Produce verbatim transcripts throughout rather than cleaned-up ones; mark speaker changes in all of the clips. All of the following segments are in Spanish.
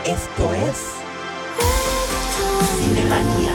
Speaker 1: Esto es Cinemanía.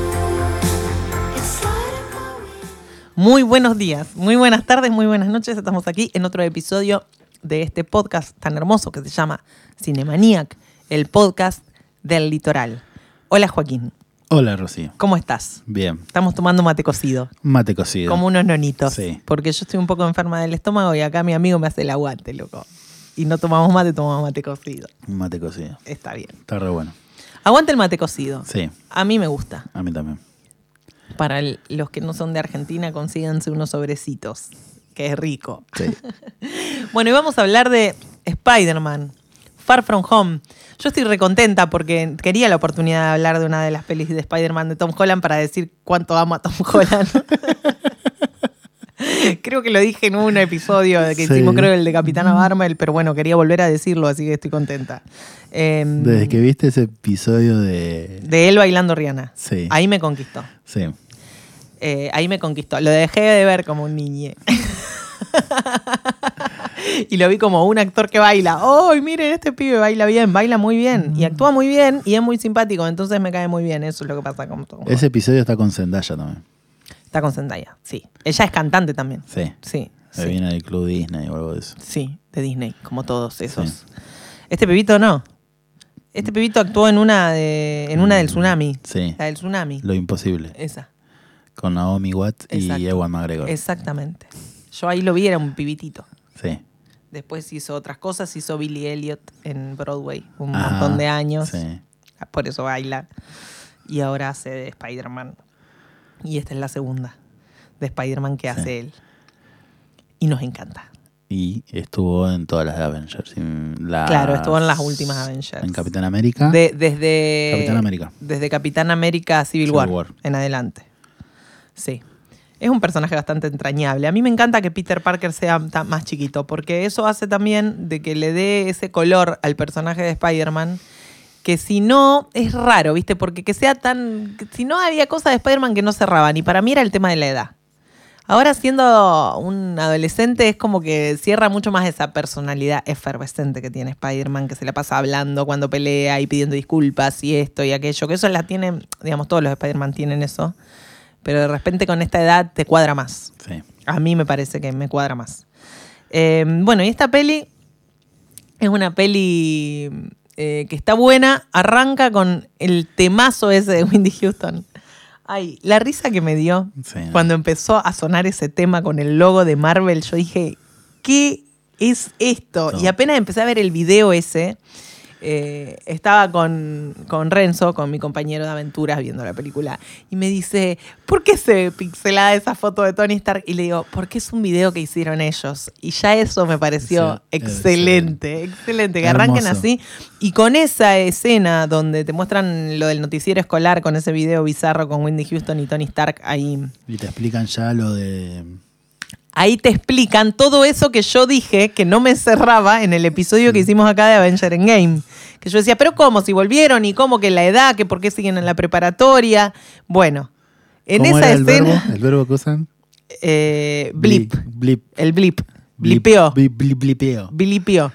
Speaker 1: Muy buenos días, muy buenas tardes, muy buenas noches. Estamos aquí en otro episodio de este podcast tan hermoso que se llama Cinemaniac, el podcast del litoral. Hola, Joaquín.
Speaker 2: Hola, Rocío.
Speaker 1: ¿Cómo estás?
Speaker 2: Bien.
Speaker 1: Estamos tomando mate cocido.
Speaker 2: Mate cocido.
Speaker 1: Como unos nonitos.
Speaker 2: Sí.
Speaker 1: Porque yo estoy un poco enferma del estómago y acá mi amigo me hace el aguante, loco. Y no tomamos mate, tomamos mate cocido.
Speaker 2: Mate cocido.
Speaker 1: Está bien.
Speaker 2: Está re bueno.
Speaker 1: Aguante el mate cocido.
Speaker 2: Sí.
Speaker 1: A mí me gusta.
Speaker 2: A mí también.
Speaker 1: Para el- los que no son de Argentina, consíganse unos sobrecitos, que es rico.
Speaker 2: Sí.
Speaker 1: Bueno, y vamos a hablar de Spider-Man, Far From Home. Yo estoy recontenta porque quería la oportunidad de hablar de una de las pelis de Spider-Man de Tom Holland para decir cuánto amo a Tom Holland. Creo que lo dije en un episodio de que
Speaker 2: Sí.
Speaker 1: hicimos, creo, el de Capitana Marvel, pero bueno, quería volver a decirlo, así que estoy contenta. Eh,
Speaker 2: Desde que viste ese episodio de...
Speaker 1: de él bailando Rihanna.
Speaker 2: Sí.
Speaker 1: Ahí me conquistó.
Speaker 2: Sí.
Speaker 1: Eh, ahí me conquistó. Lo dejé de ver como un niñe. Y lo vi como un actor que baila. ¡Oh, miren, este pibe baila bien! Baila muy bien. Y actúa muy bien y es muy simpático. Entonces me cae muy bien. Eso es lo que pasa con Tom Holland.
Speaker 2: Ese episodio está con Zendaya también.
Speaker 1: Está con Zendaya, sí. Ella es cantante también.
Speaker 2: Sí.
Speaker 1: Sí,
Speaker 2: Se
Speaker 1: sí.
Speaker 2: viene del Club Disney o algo de eso.
Speaker 1: Sí, de Disney, como todos esos.
Speaker 2: Sí.
Speaker 1: Este pibito no. Este pibito actuó en una de, en una del tsunami.
Speaker 2: Sí.
Speaker 1: La del tsunami.
Speaker 2: Lo imposible.
Speaker 1: Esa.
Speaker 2: Con Naomi Watts
Speaker 1: Exacto.
Speaker 2: y Ewan McGregor.
Speaker 1: Exactamente. Yo ahí lo vi, era un pibitito.
Speaker 2: Sí.
Speaker 1: Después hizo otras cosas, hizo Billy Elliot en Broadway un
Speaker 2: Ajá,
Speaker 1: montón de años.
Speaker 2: Sí.
Speaker 1: Por eso baila. Y ahora hace de Spider-Man. Y esta es la segunda de Spider-Man que
Speaker 2: Sí.
Speaker 1: hace él. Y nos encanta.
Speaker 2: Y estuvo en todas las de Avengers. En las-
Speaker 1: Claro, estuvo en las últimas Avengers.
Speaker 2: En Capitán América.
Speaker 1: De- desde,
Speaker 2: Capitán América.
Speaker 1: Desde Capitán América Civil,
Speaker 2: Civil
Speaker 1: War,
Speaker 2: War.
Speaker 1: en adelante. Sí. Es un personaje bastante entrañable. A mí me encanta que Peter Parker sea ta- más chiquito, porque eso hace también de que le dé ese color al personaje de Spider-Man, que si no, es raro, ¿viste? Porque que sea tan... que si no, había cosas de Spider-Man que no cerraban, y para mí era el tema de la edad. Ahora, siendo un adolescente, es como que cierra mucho más esa personalidad efervescente que tiene Spider-Man, que se la pasa hablando cuando pelea y pidiendo disculpas y esto y aquello, que eso la tienen, digamos, todos los Spider-Man tienen eso, pero de repente con esta edad te cuadra más.
Speaker 2: Sí.
Speaker 1: A mí me parece que me cuadra más. Eh, bueno, y esta peli es una peli eh, que está buena, arranca con el temazo ese de Whitney Houston. Ay, la risa que me dio
Speaker 2: Sí.
Speaker 1: cuando empezó a sonar ese tema con el logo de Marvel, yo dije, ¿qué es esto?
Speaker 2: No.
Speaker 1: Y apenas empecé a ver el video ese, eh, estaba con, con Renzo, con mi compañero de aventuras, viendo la película, y me dice, ¿por qué se ve pixelada esa foto de Tony Stark? Y le digo, porque es un video que hicieron ellos. Y ya eso me pareció
Speaker 2: Sí,
Speaker 1: excelente, excelente, que arranquen
Speaker 2: Hermoso.
Speaker 1: así. Y con esa escena donde te muestran lo del noticiero escolar, con ese video bizarro con Whitney Houston y Tony Stark, ahí,
Speaker 2: Y te explican ya lo de...
Speaker 1: ahí te explican todo eso que yo dije que no me cerraba en el episodio que hicimos acá de Avenger Endgame. Que yo decía, pero ¿cómo? Si volvieron y cómo que la edad, que por qué siguen en la preparatoria. Bueno, en
Speaker 2: ¿Cómo
Speaker 1: esa
Speaker 2: era el
Speaker 1: escena...
Speaker 2: verbo? ¿El verbo que usan?
Speaker 1: eh, blip,
Speaker 2: Blip.
Speaker 1: el blip,
Speaker 2: Blip.
Speaker 1: blipeó.
Speaker 2: Blip, blip, blipeo.
Speaker 1: Bilipió.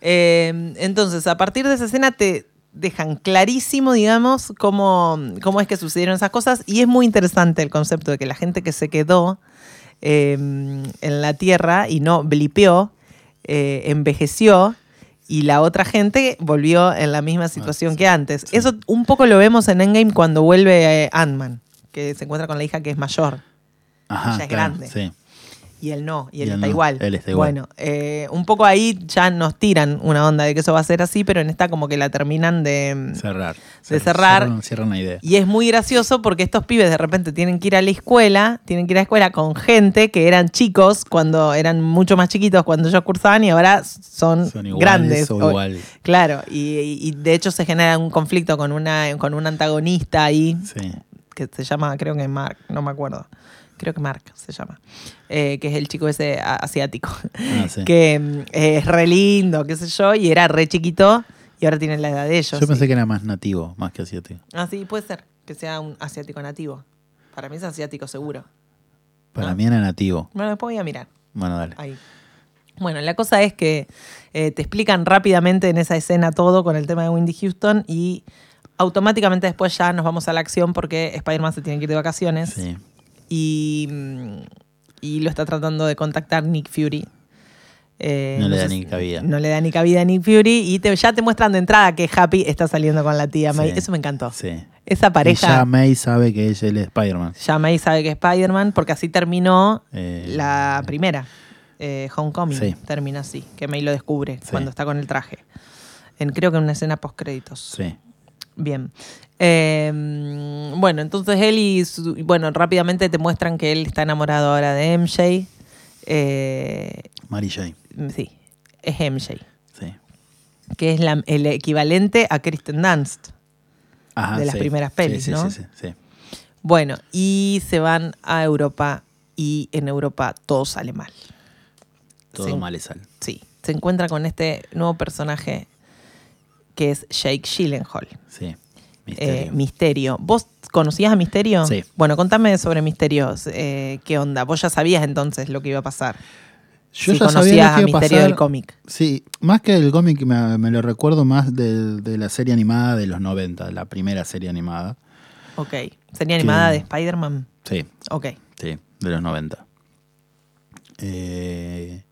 Speaker 1: Eh, entonces, a partir de esa escena te dejan clarísimo, digamos, cómo, cómo es que sucedieron esas cosas. Y es muy interesante el concepto de que la gente que se quedó eh, en la Tierra y no blipeó, eh, envejeció, y la otra gente volvió en la misma situación
Speaker 2: Ah, sí,
Speaker 1: que antes.
Speaker 2: sí.
Speaker 1: Eso un poco lo vemos en Endgame cuando vuelve eh, Ant-Man, que se encuentra con la hija que es mayor.
Speaker 2: Ajá,
Speaker 1: Ya es
Speaker 2: claro,
Speaker 1: grande.
Speaker 2: Sí.
Speaker 1: Y él no, y
Speaker 2: Y
Speaker 1: él
Speaker 2: él
Speaker 1: está
Speaker 2: no,
Speaker 1: igual.
Speaker 2: él está igual.
Speaker 1: Bueno, eh, un poco ahí ya nos tiran una onda de que eso va a ser así, pero en esta como que la terminan de...
Speaker 2: Cerrar.
Speaker 1: De cerrar.
Speaker 2: Cierran, cierran la idea.
Speaker 1: Y es muy gracioso porque estos pibes de repente tienen que ir a la escuela, tienen que ir a la escuela con gente que eran chicos cuando eran mucho más chiquitos cuando ellos cursaban y ahora son,
Speaker 2: Son iguales
Speaker 1: grandes.
Speaker 2: o igual.
Speaker 1: Claro, y, y de hecho se genera un conflicto con, una, con un antagonista ahí,
Speaker 2: Sí.
Speaker 1: que se llama, creo que Mark, no me acuerdo. Creo que Mark se llama. Eh, que es el chico ese a- asiático.
Speaker 2: Ah, sí.
Speaker 1: Que mm, es re lindo, qué sé yo, y era re chiquito y ahora tiene la edad de ellos.
Speaker 2: Yo pensé
Speaker 1: sí.
Speaker 2: que era más nativo, más que asiático.
Speaker 1: Ah, sí, puede ser que sea un asiático nativo. Para mí es asiático seguro.
Speaker 2: Para
Speaker 1: ¿No?
Speaker 2: mí era nativo.
Speaker 1: Bueno, después voy a mirar.
Speaker 2: Bueno, dale.
Speaker 1: Ahí. Bueno, la cosa es que eh, te explican rápidamente en esa escena todo con el tema de Whitney Houston y automáticamente después ya nos vamos a la acción porque Spider-Man se tiene que ir de vacaciones
Speaker 2: Sí.
Speaker 1: y, y lo está tratando de contactar Nick Fury. Eh,
Speaker 2: No le da
Speaker 1: sé
Speaker 2: ni
Speaker 1: si-
Speaker 2: cabida.
Speaker 1: No le da ni cabida a Nick Fury y te- ya te muestran de entrada que Happy está saliendo con la tía May.
Speaker 2: Sí.
Speaker 1: Eso me encantó.
Speaker 2: Sí.
Speaker 1: Esa
Speaker 2: Y
Speaker 1: pareja...
Speaker 2: ya May sabe que ella es Spider-Man.
Speaker 1: Ya May sabe que es Spider-Man porque así terminó
Speaker 2: Eh,
Speaker 1: la primera. Eh, Homecoming
Speaker 2: Sí.
Speaker 1: termina así, que May lo descubre
Speaker 2: Sí.
Speaker 1: cuando está con el traje. En, creo que en una escena post créditos.
Speaker 2: Sí.
Speaker 1: Bien. Eh, bueno, entonces él y su- bueno, rápidamente te muestran que él está enamorado ahora de M J. Eh,
Speaker 2: Mary Jane.
Speaker 1: sí, es M J,
Speaker 2: Sí.
Speaker 1: que es la- el equivalente a Kristen Dunst.
Speaker 2: Ajá,
Speaker 1: De las
Speaker 2: sí.
Speaker 1: primeras pelis,
Speaker 2: sí, sí,
Speaker 1: ¿no?
Speaker 2: Sí, sí, sí.
Speaker 1: Bueno, y se van a Europa y en Europa todo sale mal.
Speaker 2: Todo
Speaker 1: Sí.
Speaker 2: mal le sale.
Speaker 1: Sí, se encuentra con este nuevo personaje que es Jake Gyllenhaal.
Speaker 2: Sí.
Speaker 1: Misterio.
Speaker 2: Misterio.
Speaker 1: Misterio. ¿Vos conocías a Misterio?
Speaker 2: Sí.
Speaker 1: Bueno, contame sobre Misterio. Eh, ¿Qué onda? ¿Vos ya sabías entonces lo que iba a pasar?
Speaker 2: Yo
Speaker 1: si
Speaker 2: ya sabía
Speaker 1: conocías
Speaker 2: lo que
Speaker 1: a
Speaker 2: iba a
Speaker 1: Misterio
Speaker 2: pasar.
Speaker 1: del cómic.
Speaker 2: Sí, más que el cómic me, me lo recuerdo más de, de la serie animada de los noventa, la primera serie animada.
Speaker 1: Ok. ¿Sería animada
Speaker 2: Que-
Speaker 1: de Spider-Man?
Speaker 2: Sí,
Speaker 1: Ok.
Speaker 2: sí, de los noventa. Eh,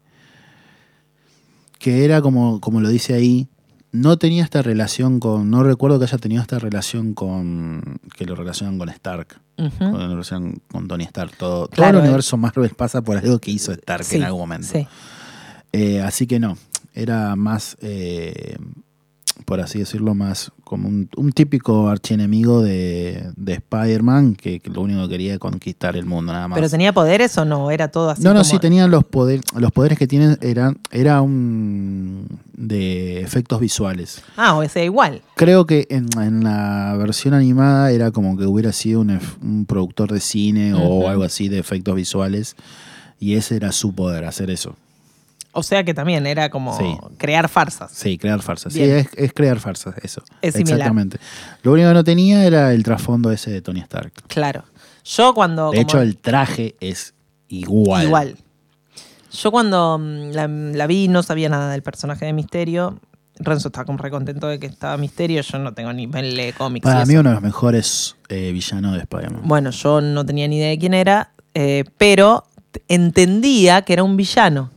Speaker 2: que era como, como lo dice ahí, no tenía esta relación con, no recuerdo que haya tenido esta relación con, que lo relacionan con Stark,
Speaker 1: Ujú.
Speaker 2: con la relación con Tony Stark. Todo,
Speaker 1: Claro,
Speaker 2: todo el
Speaker 1: el-
Speaker 2: universo Marvel pasa por algo que hizo Stark
Speaker 1: Sí,
Speaker 2: en algún momento.
Speaker 1: Sí.
Speaker 2: Eh, así que no, era más, eh, por así decirlo, más como un, un típico archienemigo de, de Spider-Man que, que lo único que quería era conquistar el mundo, nada más.
Speaker 1: ¿Pero tenía poderes o no? ¿Era todo así
Speaker 2: no, no,
Speaker 1: como-
Speaker 2: sí tenían los poderes, los poderes que tienen eran, era un de efectos visuales.
Speaker 1: Ah, o sea, igual.
Speaker 2: Creo que en, en la versión animada era como que hubiera sido un, ef- un productor de cine
Speaker 1: Ujú.
Speaker 2: o algo así de efectos visuales y ese era su poder, hacer eso.
Speaker 1: O sea que también era como
Speaker 2: Sí.
Speaker 1: crear farsas.
Speaker 2: Sí, crear farsas. Sí,
Speaker 1: Bien.
Speaker 2: es, es crear farsas, eso.
Speaker 1: Es similar.
Speaker 2: Exactamente. Lo único que no tenía era el trasfondo ese de Tony Stark.
Speaker 1: Claro. Yo cuando...
Speaker 2: De
Speaker 1: como-
Speaker 2: hecho, el traje es igual.
Speaker 1: Igual. Yo cuando mm, la, la vi no sabía nada del personaje de Misterio. Renzo estaba como re contento de que estaba Misterio. Yo no tengo ni lee cómics. y
Speaker 2: Para mí
Speaker 1: eso.
Speaker 2: uno de los mejores eh, villanos de Spider-Man.
Speaker 1: Bueno, yo no tenía ni idea de quién era, eh, pero t- entendía que era un villano.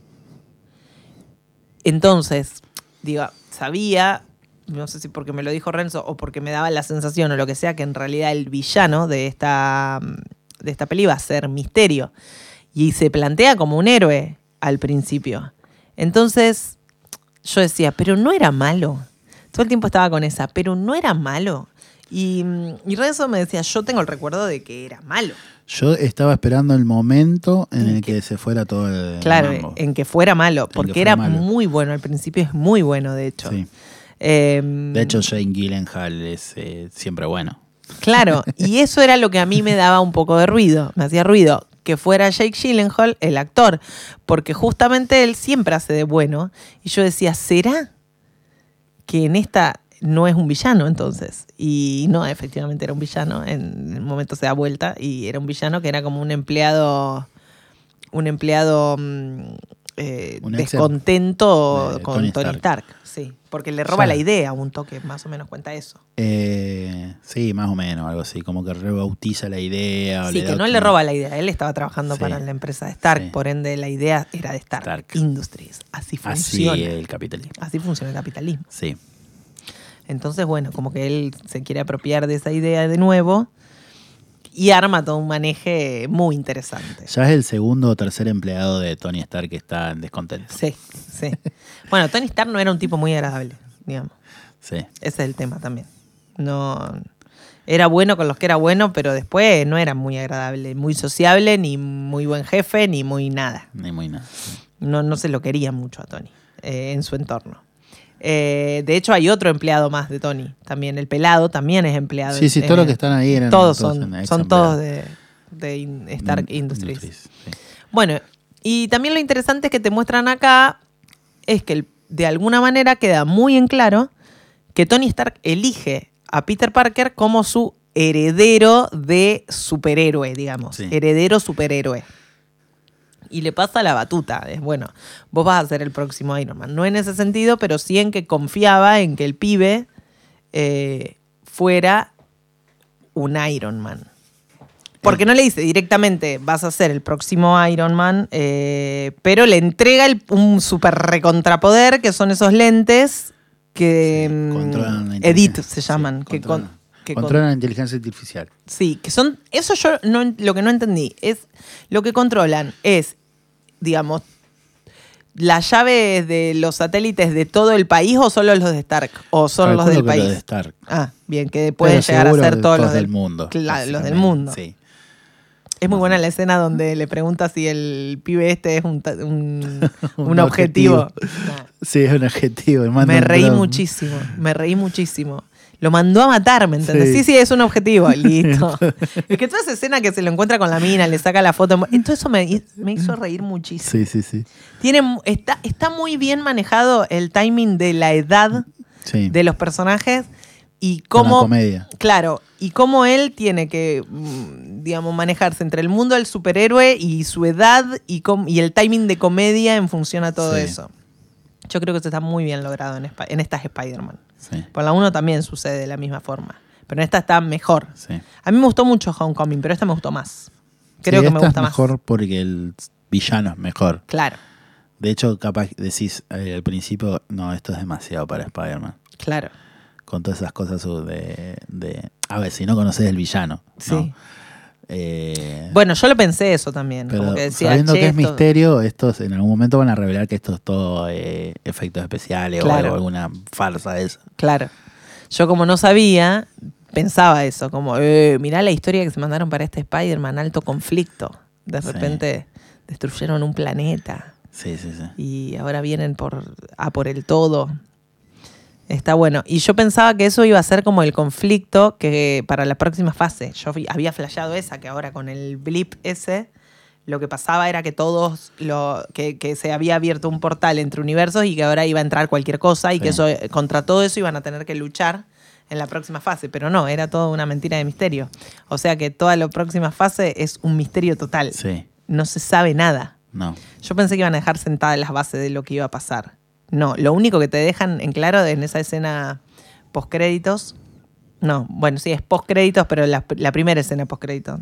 Speaker 1: Entonces, digo, sabía, no sé si porque me lo dijo Renzo o porque me daba la sensación o lo que sea, que en realidad el villano de esta, de esta peli va a ser Misterio. Y se plantea como un héroe al principio. Entonces, yo decía, pero no era malo. Todo el tiempo estaba con esa, pero no era malo. Y, y Renzo me decía, yo tengo el recuerdo de que era malo.
Speaker 2: Yo estaba esperando el momento en
Speaker 1: En
Speaker 2: el
Speaker 1: que-
Speaker 2: que se fuera todo el
Speaker 1: Claro,
Speaker 2: mambo.
Speaker 1: en que fuera malo,
Speaker 2: que
Speaker 1: porque
Speaker 2: fuera
Speaker 1: era
Speaker 2: malo.
Speaker 1: muy bueno. Al principio es muy bueno, de hecho.
Speaker 2: Sí.
Speaker 1: Eh,
Speaker 2: De hecho, Jane Gyllenhaal es eh, siempre bueno.
Speaker 1: Claro, y eso era lo que a mí me daba un poco de ruido, me hacía ruido, que fuera Jake Gyllenhaal el actor, porque justamente él siempre hace de bueno, y yo decía, ¿será que en esta no es un villano entonces? Y no, efectivamente era un villano, en el momento se da vuelta, y era un villano que era como un empleado, un empleado mm, eh,
Speaker 2: Un ex
Speaker 1: descontento
Speaker 2: de
Speaker 1: con
Speaker 2: Tony
Speaker 1: Tony
Speaker 2: Stark.
Speaker 1: Stark, sí, porque le roba
Speaker 2: Ya.
Speaker 1: la idea, un toque más o menos cuenta eso.
Speaker 2: Eh, sí, más o menos, algo así. Como que rebautiza la idea. o
Speaker 1: Sí,
Speaker 2: le
Speaker 1: que
Speaker 2: da
Speaker 1: no
Speaker 2: otro-
Speaker 1: le roba la idea. Él estaba trabajando
Speaker 2: Sí.
Speaker 1: para la empresa de Stark,
Speaker 2: Sí.
Speaker 1: por ende la idea era de Stark,
Speaker 2: Stark.
Speaker 1: Industries. Así
Speaker 2: Así
Speaker 1: funciona.
Speaker 2: el capitalismo.
Speaker 1: Así funciona el capitalismo.
Speaker 2: Sí.
Speaker 1: Entonces, bueno, como que él se quiere apropiar de esa idea de nuevo y arma todo un maneje muy interesante.
Speaker 2: Ya es el segundo o tercer empleado de Tony Stark que está en descontento.
Speaker 1: Sí, sí. Bueno, Tony Stark no era un tipo muy agradable, digamos.
Speaker 2: Sí.
Speaker 1: Ese es el tema también. No era bueno con los que era bueno, pero después no era muy agradable, muy sociable, ni muy buen jefe, ni muy nada.
Speaker 2: Ni muy nada.
Speaker 1: No, no se lo quería mucho a Tony eh, en su entorno. Eh, de hecho, hay otro empleado más de Tony. También el pelado también es empleado.
Speaker 2: Sí, sí,
Speaker 1: en-
Speaker 2: todos los que están ahí eran
Speaker 1: todos
Speaker 2: todos
Speaker 1: son,
Speaker 2: ex
Speaker 1: son
Speaker 2: empleados.
Speaker 1: todos de, de In- Stark
Speaker 2: Mm,
Speaker 1: Industries.
Speaker 2: sí.
Speaker 1: Bueno, y también lo interesante que te muestran acá es que el- de alguna manera queda muy en claro que Tony Stark elige a Peter Parker como su heredero de superhéroe, digamos.
Speaker 2: Sí.
Speaker 1: Heredero superhéroe. y le pasa la batuta. Es bueno, vos vas a ser el próximo Iron Man. No en ese sentido, pero sí en que confiaba en que el pibe eh, fuera un Iron Man. Porque no le dice directamente, vas a ser el próximo Iron Man, eh, pero le entrega el, un super recontrapoder, que son esos lentes que
Speaker 2: Sí, controlan la
Speaker 1: Edit
Speaker 2: inteligencia.
Speaker 1: se llaman.
Speaker 2: Sí,
Speaker 1: que
Speaker 2: controlan.
Speaker 1: con- que
Speaker 2: Controlan
Speaker 1: con-
Speaker 2: la inteligencia artificial.
Speaker 1: Sí, que son. Eso yo no, lo que no entendí es. Lo que controlan es, digamos, las llaves de los satélites de todo el país o solo los de Stark. O solo los
Speaker 2: Calculo
Speaker 1: del
Speaker 2: que
Speaker 1: país.
Speaker 2: Los de Stark.
Speaker 1: Ah, bien, que pueden
Speaker 2: Pero
Speaker 1: llegar a
Speaker 2: seguro
Speaker 1: ser
Speaker 2: que
Speaker 1: todos
Speaker 2: todos
Speaker 1: los
Speaker 2: del mundo.
Speaker 1: Claro, los del
Speaker 2: básicamente.
Speaker 1: mundo.
Speaker 2: Sí.
Speaker 1: Es muy buena la escena donde le pregunta si el pibe este es un, ta- un, un
Speaker 2: Un
Speaker 1: objetivo.
Speaker 2: objetivo.
Speaker 1: Nah.
Speaker 2: Sí, es un objetivo. manda
Speaker 1: Me
Speaker 2: un
Speaker 1: reí
Speaker 2: dron.
Speaker 1: muchísimo, me reí muchísimo. Lo mandó a matar, ¿me entendés? Sí,
Speaker 2: Sí.
Speaker 1: sí, es un objetivo, listo. Es que toda esa escena que se lo encuentra con la mina, le saca la foto, todo eso me, me hizo reír muchísimo.
Speaker 2: Sí, sí, sí.
Speaker 1: Tiene, está, está muy bien manejado el timing de la edad
Speaker 2: Sí.
Speaker 1: de los personajes y
Speaker 2: Con la
Speaker 1: cómo,
Speaker 2: comedia.
Speaker 1: claro, y cómo él tiene que, mm, digamos, manejarse entre el mundo del superhéroe y su edad y, com- y el timing de comedia en función a todo
Speaker 2: Sí.
Speaker 1: eso. Yo creo que eso está muy bien logrado en, Sp- en estas Spider-Man.
Speaker 2: Sí,
Speaker 1: Por la uno también sucede de la misma forma, pero en esta está mejor.
Speaker 2: sí.
Speaker 1: A mí me gustó mucho Homecoming, pero esta me gustó más. Creo
Speaker 2: Sí,
Speaker 1: que me
Speaker 2: esta
Speaker 1: gusta
Speaker 2: es
Speaker 1: más.
Speaker 2: mejor porque el villano es mejor.
Speaker 1: Claro,
Speaker 2: De hecho, capaz decís eh, al principio, no, esto es demasiado para Spider-Man.
Speaker 1: claro.
Speaker 2: Con todas esas cosas de, de... A ver, si no conoces el villano. ¿no?
Speaker 1: Sí.
Speaker 2: Eh,
Speaker 1: Bueno, yo lo pensé eso también.
Speaker 2: pero
Speaker 1: como que decía,
Speaker 2: sabiendo
Speaker 1: "Che,
Speaker 2: que es
Speaker 1: esto-".
Speaker 2: misterio, estos en algún momento van a revelar que esto es todo eh, efectos especiales
Speaker 1: Claro.
Speaker 2: o alguna farsa de eso.
Speaker 1: Claro. Yo como no sabía, pensaba eso, como, eh, mirá la historia que se mandaron para este Spider-Man, alto conflicto. De
Speaker 2: Sí.
Speaker 1: repente destruyeron un planeta
Speaker 2: Sí, sí, sí.
Speaker 1: y ahora vienen por, a por el todo. Está bueno. Y yo pensaba que eso iba a ser como el conflicto que para la próxima fase. Yo vi- había flasheado esa, que ahora con el blip ese, lo que pasaba era que todos, lo, que, que se había abierto un portal entre universos y que ahora iba a entrar cualquier cosa y
Speaker 2: Sí.
Speaker 1: que eso, contra todo eso iban a tener que luchar en la próxima fase. Pero no, era toda una mentira de misterio. O sea que toda la próxima fase es un misterio total.
Speaker 2: Sí,
Speaker 1: No se sabe nada.
Speaker 2: no.
Speaker 1: Yo pensé que iban a dejar sentadas las bases de lo que iba a pasar. No, lo único que te dejan en claro en esa escena postcréditos, no, bueno, sí, es postcréditos, pero la, la primera escena postcréditos,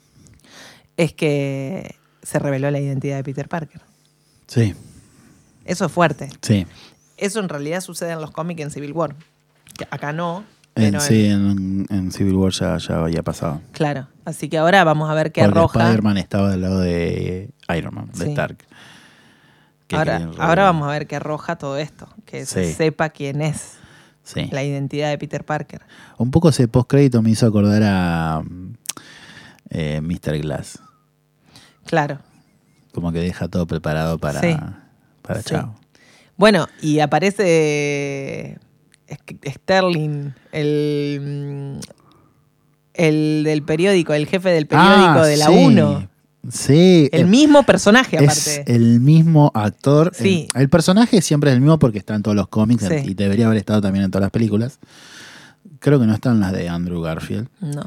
Speaker 1: es que se reveló la identidad de Peter Parker.
Speaker 2: Sí,
Speaker 1: Eso es fuerte.
Speaker 2: sí.
Speaker 1: Eso en realidad sucede en los cómics en Civil War. Que acá no,
Speaker 2: En,
Speaker 1: pero
Speaker 2: sí,
Speaker 1: en-
Speaker 2: en, en Civil War ya, ya había pasado.
Speaker 1: claro. Así que ahora vamos a ver qué
Speaker 2: Porque
Speaker 1: arroja.
Speaker 2: Spider-Man estaba del lado de Iron Man, de
Speaker 1: Sí.
Speaker 2: Stark. Que
Speaker 1: Ahora,
Speaker 2: quieren revelar.
Speaker 1: ahora vamos a ver qué arroja todo esto. Que se
Speaker 2: Sí.
Speaker 1: sepa quién es
Speaker 2: Sí.
Speaker 1: la identidad de Peter Parker.
Speaker 2: Un poco ese postcrédito me hizo acordar a mm, eh, mister Glass.
Speaker 1: Claro.
Speaker 2: Como que deja todo preparado para,
Speaker 1: Sí.
Speaker 2: para
Speaker 1: Sí.
Speaker 2: chao.
Speaker 1: Bueno, y aparece eh, Sterling, el, mm, el del periódico, el jefe del periódico
Speaker 2: Ah,
Speaker 1: de la
Speaker 2: sí.
Speaker 1: uno.
Speaker 2: Sí.
Speaker 1: El
Speaker 2: eh,
Speaker 1: mismo personaje,
Speaker 2: es
Speaker 1: aparte.
Speaker 2: el mismo actor.
Speaker 1: Sí.
Speaker 2: El, el personaje siempre es el mismo porque está en todos los cómics
Speaker 1: Sí.
Speaker 2: y debería haber estado también en todas las películas. Creo que no están las de Andrew Garfield.
Speaker 1: No.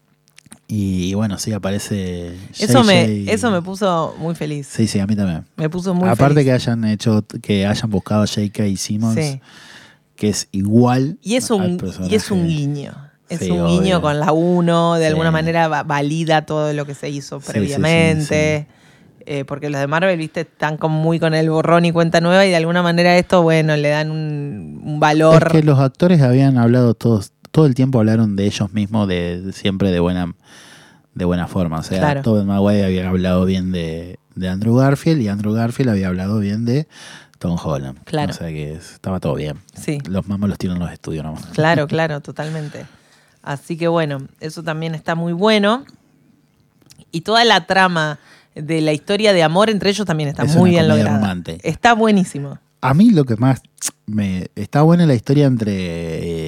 Speaker 2: Y bueno, sí, aparece.
Speaker 1: Eso
Speaker 2: J J.
Speaker 1: me, eso me puso muy feliz.
Speaker 2: Sí, sí, a mí también.
Speaker 1: Me puso muy
Speaker 2: Aparte
Speaker 1: feliz.
Speaker 2: que hayan hecho, que hayan buscado a J K. Simmons,
Speaker 1: Sí.
Speaker 2: que es igual
Speaker 1: Y es
Speaker 2: al
Speaker 1: un,
Speaker 2: personaje.
Speaker 1: y es un guiño. Es
Speaker 2: Sí,
Speaker 1: un
Speaker 2: obvio.
Speaker 1: guiño con la uno, de
Speaker 2: Sí.
Speaker 1: alguna manera va- valida todo lo que se hizo
Speaker 2: Sí, sí,
Speaker 1: previamente. Eh, porque los de Marvel, viste, están como muy con el borrón y cuenta nueva y de alguna manera esto, bueno, le dan un, un valor.
Speaker 2: Es que los actores habían hablado todos, todo el tiempo hablaron de ellos mismos de, de siempre de buena, de buena forma. O sea,
Speaker 1: Claro.
Speaker 2: Tobey Maguire había hablado bien de, de Andrew Garfield y Andrew Garfield había hablado bien de Tom Holland.
Speaker 1: Claro.
Speaker 2: O sea que estaba todo bien.
Speaker 1: Sí.
Speaker 2: Los mamos los tienen en los estudios nomás.
Speaker 1: Claro, claro, totalmente. Así que bueno, eso también está muy bueno. Y toda la trama de la historia de amor entre ellos también está
Speaker 2: Es
Speaker 1: muy
Speaker 2: una
Speaker 1: bien
Speaker 2: comedia
Speaker 1: lograda.
Speaker 2: romántica.
Speaker 1: Está buenísimo.
Speaker 2: A mí lo que más me está buena la historia entre eh,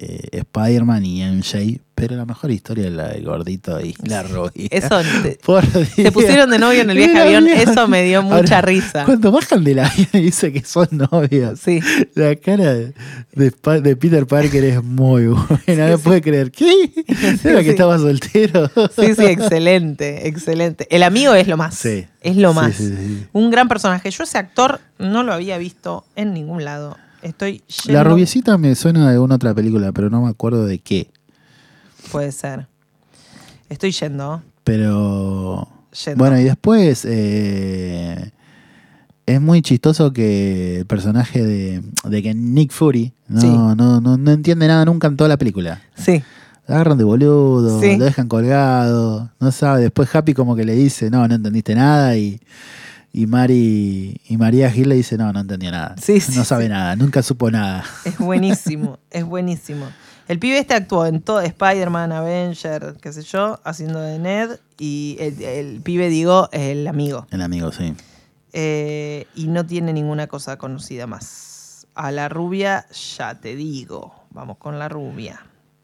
Speaker 2: eh, Spider-Man y M J, pero la mejor historia es la del gordito y la rubia.
Speaker 1: Eso, te,
Speaker 2: Por
Speaker 1: se pusieron de novio en el viaje avión, eso me dio mucha
Speaker 2: Ahora,
Speaker 1: risa.
Speaker 2: Cuando bajan del avión y dice que son novios,
Speaker 1: Sí.
Speaker 2: la cara de, de, de Peter Parker es muy buena. Sí, no sí. puede creer. ¿Qué?
Speaker 1: Sí,
Speaker 2: ¿Era
Speaker 1: sí.
Speaker 2: que estaba soltero?
Speaker 1: Sí, sí, excelente, excelente. El amigo es lo más.
Speaker 2: Sí.
Speaker 1: Es lo más.
Speaker 2: Sí, sí, sí.
Speaker 1: Un gran personaje. Yo ese actor no lo había visto en ningún lado. Estoy yendo...
Speaker 2: La rubiecita me suena de alguna otra película, pero no me acuerdo de qué.
Speaker 1: Puede ser. Estoy yendo.
Speaker 2: Pero...
Speaker 1: Yendo.
Speaker 2: Bueno, y después... Eh, es muy chistoso que el personaje de, de que Nick Fury no,
Speaker 1: Sí.
Speaker 2: no, no, no entiende nada nunca en toda la película.
Speaker 1: Sí.
Speaker 2: Lo agarran de boludo,
Speaker 1: Sí.
Speaker 2: lo dejan colgado, no sabe. Después Happy como que le dice, no, no entendiste nada. Y, y, Mari, y María Gil le dice, no, no entendió nada.
Speaker 1: Sí, sí,
Speaker 2: no sabe
Speaker 1: sí.
Speaker 2: nada, nunca supo nada.
Speaker 1: Es buenísimo, es buenísimo. El pibe este actuó en todo, Spider-Man, Avenger, qué sé yo, haciendo de Ned. Y el, el pibe, digo, el amigo.
Speaker 2: El amigo, sí.
Speaker 1: Eh, y no tiene ninguna cosa conocida más. A la rubia, ya te digo. Vamos con la rubia.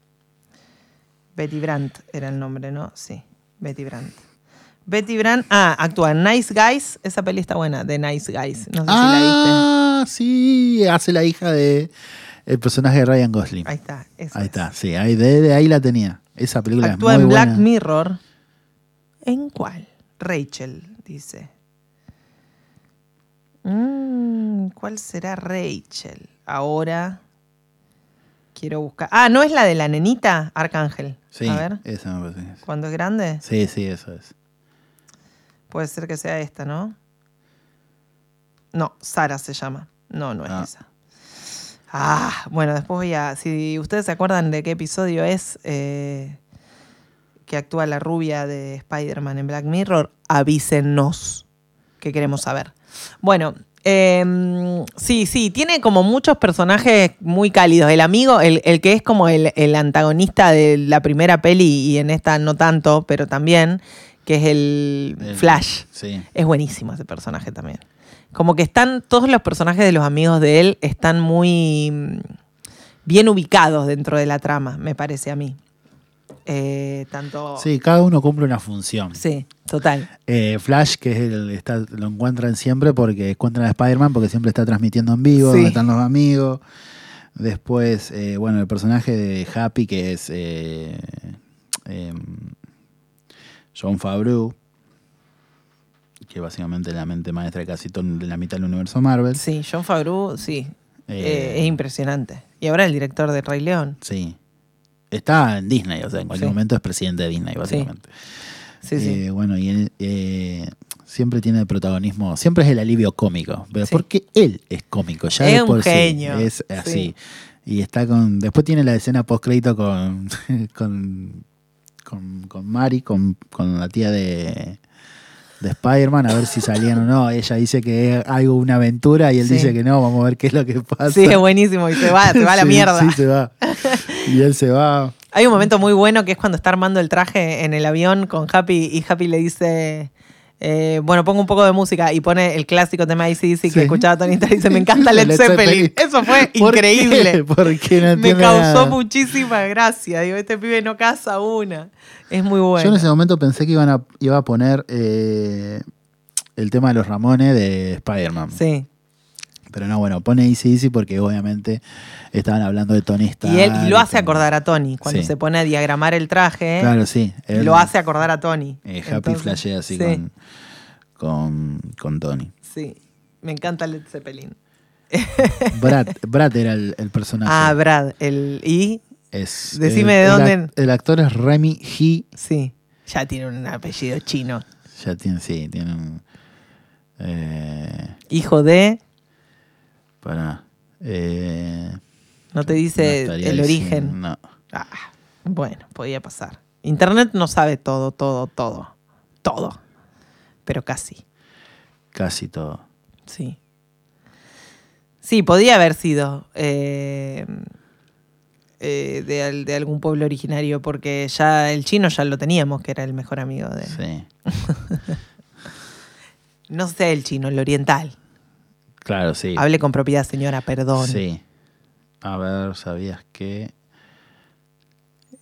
Speaker 1: Betty Brandt era el nombre, ¿no? Sí, Betty Brandt. Betty Brandt, ah, actúa en Nice Guys. Esa peli está buena, de Nice Guys. No sé
Speaker 2: ah,
Speaker 1: si
Speaker 2: sí, hace la hija de el personaje de Ryan Gosling.
Speaker 1: la viste. Ahí está. Eso
Speaker 2: Ahí
Speaker 1: es.
Speaker 2: está, sí, ahí, de, de ahí la tenía. Esa película
Speaker 1: Actúa
Speaker 2: es muy
Speaker 1: en Black
Speaker 2: buena.
Speaker 1: Mirror. ¿En cuál? Rachel, dice. Mm, ¿Cuál será Rachel? Ahora quiero buscar. Ah, ¿no es la de la nenita? Arcángel.
Speaker 2: Sí,
Speaker 1: A ver,
Speaker 2: esa me parece.
Speaker 1: ¿cuándo es grande?
Speaker 2: Sí, sí, eso es.
Speaker 1: Puede ser que sea esta, ¿no? No, Sara se llama. No, no es
Speaker 2: Ah.
Speaker 1: esa. Ah, bueno, después voy a... Si ustedes se acuerdan de qué episodio es eh, que actúa la rubia de Spider-Man en Black Mirror, avísennos, que queremos saber. Bueno, eh, sí, sí, tiene como muchos personajes muy cálidos. El amigo, el, el que es como el, el antagonista de la primera peli y en esta no tanto, pero también, que es el,
Speaker 2: El-
Speaker 1: Flash.
Speaker 2: Sí.
Speaker 1: Es buenísimo ese personaje también. Como que están, todos los personajes de los amigos de él están muy mm, bien ubicados dentro de la trama, me parece a mí. Eh, tanto...
Speaker 2: Sí, cada uno cumple una función.
Speaker 1: Sí, total.
Speaker 2: Eh, Flash, que es el, está, lo encuentran siempre porque encuentran a Spider-Man porque siempre está transmitiendo en vivo,
Speaker 1: Sí.
Speaker 2: donde están los amigos. Después, eh, bueno, el personaje de Happy, que es eh, eh, Jon Favreau, que básicamente es la mente maestra de casi todo de la mitad del universo Marvel.
Speaker 1: Sí, Jon Favreau, sí.
Speaker 2: Eh,
Speaker 1: Eh, es impresionante. Y ahora el director de Rey León.
Speaker 2: Sí. Está en Disney, o sea, en cualquier
Speaker 1: Sí.
Speaker 2: momento es presidente de Disney, básicamente.
Speaker 1: Sí, sí.
Speaker 2: Eh, bueno, y él eh, siempre tiene el protagonismo, siempre es el alivio cómico, pero
Speaker 1: Sí.
Speaker 2: porque él es cómico, ya
Speaker 1: Es
Speaker 2: de
Speaker 1: un
Speaker 2: por sí,
Speaker 1: genio,
Speaker 2: es así.
Speaker 1: sí.
Speaker 2: Y está con. Después tiene la escena post crédito con, con, con, con Mari, con, con la tía de, de Spider-Man, a ver si salían o no. Ella dice que es algo, una aventura, y él
Speaker 1: Sí.
Speaker 2: dice que no, vamos a ver qué es lo que pasa.
Speaker 1: Sí, es buenísimo. Y se va, se va a la
Speaker 2: Sí,
Speaker 1: mierda.
Speaker 2: Sí, se va. Y él se va.
Speaker 1: Hay un momento muy bueno que es cuando está armando el traje en el avión con Happy y Happy le dice, eh, bueno, pongo un poco de música y pone el clásico tema de A C D C que
Speaker 2: Sí.
Speaker 1: escuchaba Tony Stark y dice, me encanta Led
Speaker 2: Led
Speaker 1: Zeppelin.
Speaker 2: Zeppelin.
Speaker 1: Eso fue
Speaker 2: ¿Por
Speaker 1: increíble.
Speaker 2: qué? Porque no
Speaker 1: Me
Speaker 2: entiende
Speaker 1: causó
Speaker 2: nada.
Speaker 1: muchísima gracia. Digo, este pibe no casa una. Es muy bueno.
Speaker 2: Yo en ese momento pensé que iban a, iba a poner eh, el tema de los Ramones de Spider-Man.
Speaker 1: Sí.
Speaker 2: Pero no, bueno, pone A C D C porque obviamente estaban hablando de Tony Stark.
Speaker 1: Y él y lo hace
Speaker 2: como-
Speaker 1: acordar a Tony. Cuando
Speaker 2: Sí.
Speaker 1: se pone a diagramar el traje,
Speaker 2: Claro, sí. él,
Speaker 1: lo hace acordar a Tony.
Speaker 2: eh, Happy
Speaker 1: Entonces,
Speaker 2: flashea así
Speaker 1: sí,
Speaker 2: con, con, con Tony.
Speaker 1: Sí, me encanta Led Zeppelin.
Speaker 2: Brad, Brad era el, el personaje.
Speaker 1: Ah, Brad. El, y,
Speaker 2: Es,
Speaker 1: decime
Speaker 2: el-
Speaker 1: de
Speaker 2: el
Speaker 1: dónde-
Speaker 2: ac- El actor es Remy He.
Speaker 1: sí, ya tiene un apellido chino.
Speaker 2: Ya tiene, sí, tiene un. Eh,
Speaker 1: Hijo de,
Speaker 2: para. Eh,
Speaker 1: no te
Speaker 2: no
Speaker 1: dice
Speaker 2: estaría
Speaker 1: el
Speaker 2: diciendo-
Speaker 1: origen.
Speaker 2: No.
Speaker 1: Ah, bueno, podía pasar. Internet no sabe todo, todo, todo. Todo. Pero casi,
Speaker 2: Casi todo.
Speaker 1: sí. Sí, podía haber sido eh, eh, de, al- de algún pueblo originario, porque ya el chino ya lo teníamos, que era el mejor amigo de...
Speaker 2: Sí.
Speaker 1: No sé el chino, el oriental.
Speaker 2: Claro, sí.
Speaker 1: Hable con propiedad, señora, perdón.
Speaker 2: Sí. A ver, ¿sabías que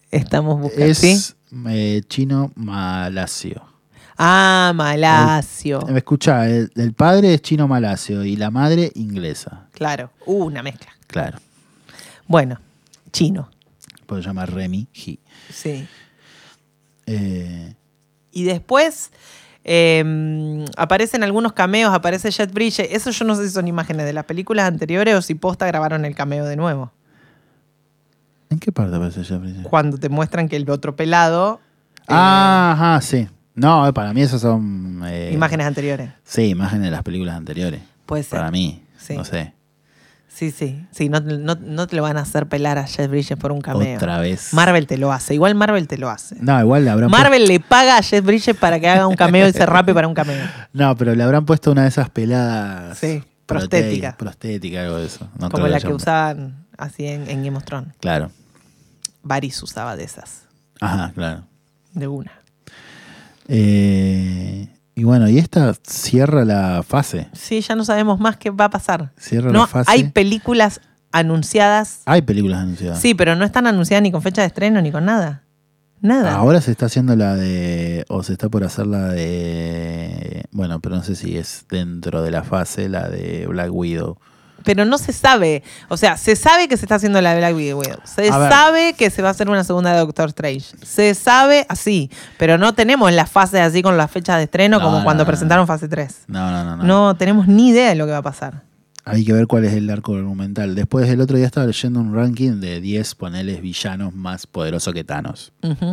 Speaker 1: Estamos buscando.
Speaker 2: Es
Speaker 1: ¿Sí?
Speaker 2: eh, chino malasio.
Speaker 1: Ah, Malasio.
Speaker 2: Me escucha, el, el padre es chino malasio y la madre inglesa.
Speaker 1: Claro. Uh, una mezcla.
Speaker 2: Claro.
Speaker 1: Bueno, chino.
Speaker 2: Puedo llamar Remy He.
Speaker 1: Sí.
Speaker 2: Eh,
Speaker 1: Y después eh, aparecen algunos cameos, aparece Jet Bridges. Eso yo no sé si son imágenes de las películas anteriores o si posta grabaron el cameo de nuevo.
Speaker 2: ¿En qué parte aparece Jeffrey?
Speaker 1: Cuando te muestran que el otro pelado... eh,
Speaker 2: Ah, ajá, sí. No, para mí esas son... eh,
Speaker 1: imágenes anteriores.
Speaker 2: Sí, imágenes de las películas anteriores.
Speaker 1: Puede ser.
Speaker 2: Para mí,
Speaker 1: Sí.
Speaker 2: no sé.
Speaker 1: Sí, sí. Sí, no, no, no te lo van a hacer pelar a Jet Bridges por un cameo.
Speaker 2: Otra vez.
Speaker 1: Marvel te lo hace. Igual Marvel te lo hace.
Speaker 2: No, igual le habrán
Speaker 1: Marvel le paga a Jet Bridges para que haga un cameo y se rape para un cameo.
Speaker 2: puesto... No, pero le habrán puesto una de esas peladas...
Speaker 1: Sí,
Speaker 2: prote-
Speaker 1: prostética.
Speaker 2: Prostética, algo de eso. No
Speaker 1: Como
Speaker 2: creo
Speaker 1: la
Speaker 2: haya
Speaker 1: que
Speaker 2: un-
Speaker 1: usaban así en, en Game of Thrones.
Speaker 2: Claro.
Speaker 1: Varys usaba de esas.
Speaker 2: Ajá, claro.
Speaker 1: De una.
Speaker 2: Eh, y bueno, y esta cierra la fase.
Speaker 1: Sí, ya no sabemos más qué va a pasar.
Speaker 2: Cierra
Speaker 1: No
Speaker 2: la fase.
Speaker 1: hay películas anunciadas.
Speaker 2: Hay películas anunciadas.
Speaker 1: Sí, pero no están anunciadas ni con fecha de estreno ni con nada. Nada.
Speaker 2: Ahora se está haciendo la de... O se está por hacer la de... Bueno, pero no sé si es dentro de la fase, la de Black Widow.
Speaker 1: Pero no se sabe. O sea, se sabe que se está haciendo la de Black Widow. Se
Speaker 2: A ver.
Speaker 1: sabe que se va a hacer una segunda de Doctor Strange. Se sabe así. Pero no tenemos las fases así con las fechas de estreno
Speaker 2: No,
Speaker 1: como
Speaker 2: no,
Speaker 1: cuando
Speaker 2: no,
Speaker 1: presentaron
Speaker 2: no.
Speaker 1: fase tres.
Speaker 2: No, no, no. No,
Speaker 1: No tenemos ni idea de lo que va a pasar.
Speaker 2: Hay que ver cuál es el arco argumental. Después, el otro día estaba leyendo un ranking de diez, poneles, villanos más poderosos que Thanos.
Speaker 1: Ujú.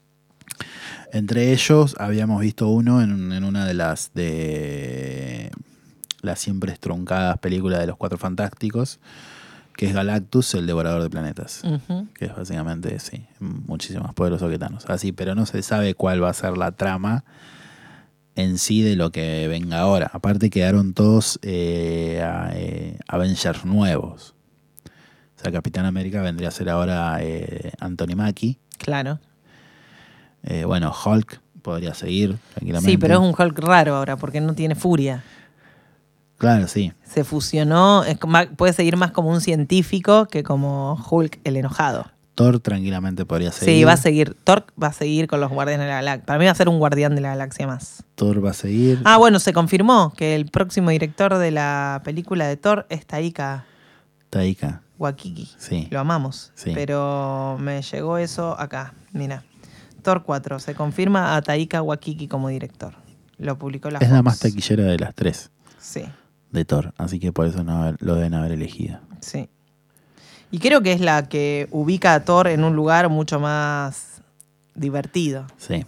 Speaker 2: Entre ellos, habíamos visto uno en, en una de las de las siempre estruncadas películas de los Cuatro Fantásticos, que es Galactus, el devorador de planetas.
Speaker 1: Ujú.
Speaker 2: Que es básicamente, sí, muchísimo más poderoso que Thanos. Así, pero no se sabe cuál va a ser la trama en sí de lo que venga ahora. Aparte quedaron todos eh, a, eh, Avengers nuevos. O sea, Capitán América vendría a ser ahora eh, Anthony Mackie.
Speaker 1: Claro.
Speaker 2: Eh, bueno, Hulk podría seguir tranquilamente.
Speaker 1: Sí, pero es un Hulk raro ahora porque no tiene furia.
Speaker 2: Claro, sí.
Speaker 1: Se fusionó. Es como- puede seguir más como un científico que como Hulk el enojado.
Speaker 2: Thor tranquilamente podría seguir.
Speaker 1: Sí, va a seguir. Thor va a seguir con los Guardianes de la Galaxia. Para mí va a ser un guardián de la galaxia más.
Speaker 2: Thor va a seguir.
Speaker 1: Ah, bueno, se confirmó que el próximo director de la película de Thor es Taika
Speaker 2: Taika.
Speaker 1: Waititi.
Speaker 2: Sí.
Speaker 1: Lo amamos.
Speaker 2: Sí.
Speaker 1: Pero me llegó eso acá. Mira. Thor cuatro. Se confirma a Taika Waititi como director. Lo publicó la
Speaker 2: Es la
Speaker 1: Fox.
Speaker 2: más taquillera de las tres
Speaker 1: Sí,
Speaker 2: de Thor. Así que por eso no lo deben haber elegido.
Speaker 1: sí. Y creo que es la que ubica a Thor en un lugar mucho más divertido.
Speaker 2: Sí.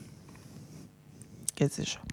Speaker 1: Qué sé yo.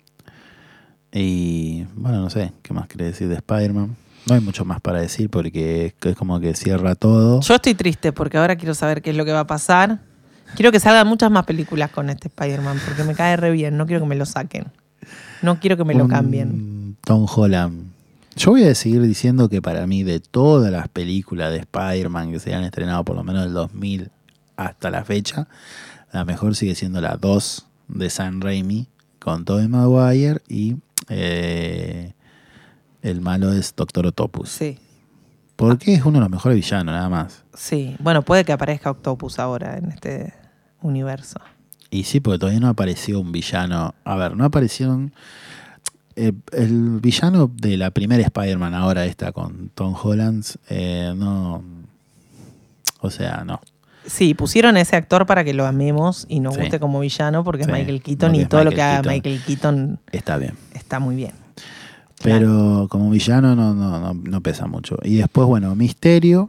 Speaker 2: Y bueno, no sé, ¿qué más querés decir de Spider-Man? No hay mucho más para decir porque es, es como que cierra todo.
Speaker 1: Yo estoy triste porque ahora quiero saber qué es lo que va a pasar. Quiero que salgan muchas más películas con este Spider-Man porque me cae re bien. No quiero que me lo saquen. No quiero que me lo
Speaker 2: Un
Speaker 1: cambien.
Speaker 2: Tom Holland. Yo voy a seguir diciendo que para mí de todas las películas de Spider-Man que se han estrenado por lo menos del dos mil hasta la fecha, la mejor sigue siendo la dos de Sam Raimi con Tobey Maguire y eh, el malo es Doctor Octopus.
Speaker 1: Sí,
Speaker 2: Porque es uno de los mejores villanos, nada más.
Speaker 1: sí. Bueno, puede que aparezca Octopus ahora en este universo.
Speaker 2: Y sí, porque todavía no apareció un villano. A ver, no aparecieron... El, el villano de la primera Spider-Man, ahora esta con Tom Holland, eh, no... O sea, no.
Speaker 1: Sí, pusieron a ese actor para que lo amemos y nos
Speaker 2: Sí.
Speaker 1: guste como villano porque
Speaker 2: Sí,
Speaker 1: es Michael Keaton
Speaker 2: porque
Speaker 1: y
Speaker 2: es
Speaker 1: todo lo
Speaker 2: Michael
Speaker 1: que haga
Speaker 2: Keaton.
Speaker 1: Michael Keaton
Speaker 2: Está bien.
Speaker 1: está muy bien.
Speaker 2: Pero como villano no, no, no, no pesa mucho. Y después, bueno, Misterio,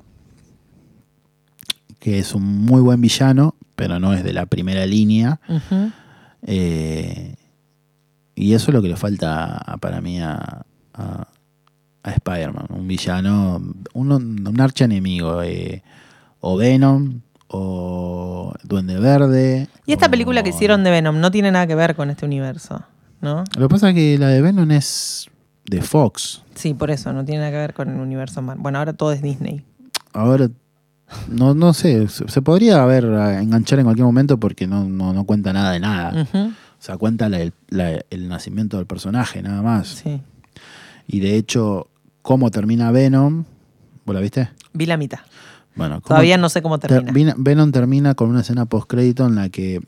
Speaker 2: que es un muy buen villano, pero no es de la primera línea.
Speaker 1: Ujú.
Speaker 2: Eh, y eso es lo que le falta a- para mí a, a, a Spider-Man. Un villano, un, un archienemigo. Eh, o Venom, o Duende Verde.
Speaker 1: Y esta
Speaker 2: o-
Speaker 1: película que hicieron de Venom no tiene nada que ver con este universo, ¿no?
Speaker 2: Lo que pasa es que la de Venom es de Fox.
Speaker 1: Sí, por eso, no tiene nada que ver con el universo Marvel. Bueno, ahora todo es Disney.
Speaker 2: Ahora, no, no sé, se, se podría haber eh, enganchar en cualquier momento porque no, no, no cuenta nada de nada.
Speaker 1: Ujú.
Speaker 2: O sea, cuenta la- la- el nacimiento del personaje, nada más.
Speaker 1: Sí.
Speaker 2: Y de hecho, cómo termina Venom, ¿vos la viste?
Speaker 1: Vi la mitad.
Speaker 2: Bueno,
Speaker 1: todavía no sé cómo termina.
Speaker 2: Ter, Venom termina con una escena postcrédito en la que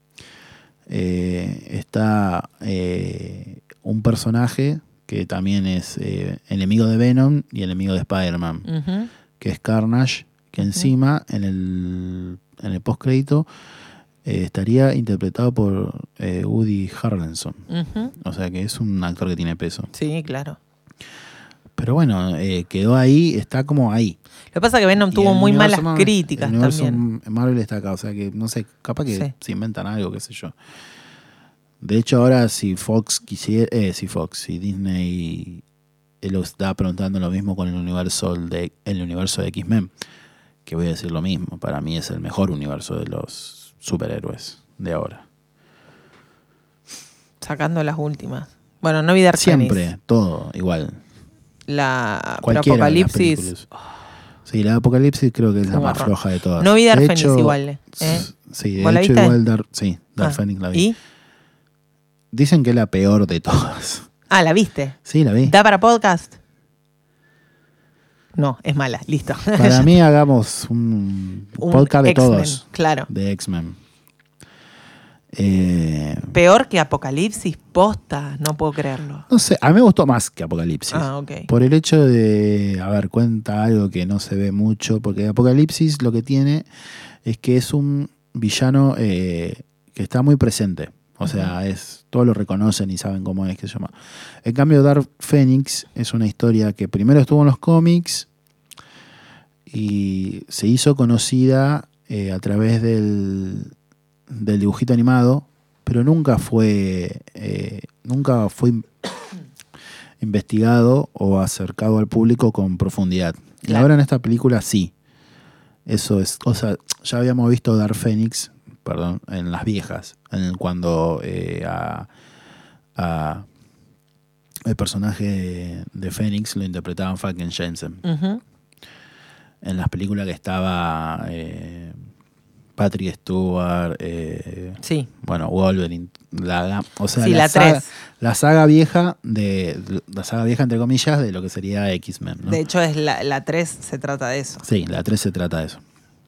Speaker 2: eh, está eh, un personaje que también es eh, enemigo de Venom y enemigo de Spider-Man, uh-huh. que es Carnage, que uh-huh. encima en el, en el postcrédito eh, estaría interpretado por eh, Woody Harrelson. Uh-huh. O sea que es un actor que tiene peso.
Speaker 1: Sí, claro.
Speaker 2: Pero bueno, eh, quedó ahí, está como ahí.
Speaker 1: Lo que pasa es que Venom tuvo muy malas Marvel, críticas
Speaker 2: el universo
Speaker 1: también.
Speaker 2: Marvel está acá, o sea que no sé, capaz que
Speaker 1: sí.
Speaker 2: se inventan algo, qué sé yo. De hecho, ahora si Fox quisiera, eh, si Fox, si Disney eh, lo está preguntando lo mismo con el universo de el universo de X-Men, que voy a decir lo mismo, para mí es el mejor universo de los superhéroes de ahora.
Speaker 1: Sacando las últimas. Bueno, no vi Dark
Speaker 2: Siempre,
Speaker 1: Phoenix.
Speaker 2: todo igual.
Speaker 1: La
Speaker 2: Cualquiera
Speaker 1: Apocalipsis.
Speaker 2: Sí, la Apocalipsis creo que es la más floja de todas.
Speaker 1: No vi Dark
Speaker 2: de
Speaker 1: Phoenix
Speaker 2: hecho,
Speaker 1: igual. ¿eh?
Speaker 2: Sí, de
Speaker 1: ¿Vos la
Speaker 2: hecho
Speaker 1: viste?
Speaker 2: igual Dark, sí, Dark
Speaker 1: ah,
Speaker 2: Phoenix la vi.
Speaker 1: ¿Y?
Speaker 2: Dicen que es la peor de todas.
Speaker 1: Ah, ¿la viste?
Speaker 2: Sí, la vi.
Speaker 1: ¿Da para podcast? No, es mala, listo.
Speaker 2: Para mí hagamos un, un podcast de
Speaker 1: X-Men,
Speaker 2: todos.
Speaker 1: Claro.
Speaker 2: De X-Men. Eh,
Speaker 1: Peor que Apocalipsis, posta, no puedo creerlo.
Speaker 2: No sé, a mí me gustó más que Apocalipsis.
Speaker 1: Ah, ok.
Speaker 2: Por el hecho de, a ver, cuenta algo que no se ve mucho, porque Apocalipsis lo que tiene es que es un villano eh, que está muy presente. O sea, uh-huh. es todos lo reconocen y saben cómo es que se llama. En cambio, Dark Phoenix es una historia que primero estuvo en los cómics y se hizo conocida eh, a través del, del dibujito animado, pero nunca fue eh, nunca fue investigado o acercado al público con profundidad. Claro. Y ahora en esta película sí. Eso es, o sea, ya habíamos visto Dark Phoenix, perdón, en las viejas, en cuando eh, a, a el personaje de Phoenix lo interpretaban Falken Jensen. Uh-huh. En las películas que estaba eh, Patrick Stewart, eh,
Speaker 1: sí.
Speaker 2: bueno, Wolverine, la, o sea,
Speaker 1: sí,
Speaker 2: la,
Speaker 1: la,
Speaker 2: saga, la saga vieja de la saga vieja entre comillas de lo que sería X-Men, ¿no?
Speaker 1: De hecho es la, la tres se trata de eso.
Speaker 2: Sí, la tres se trata de eso.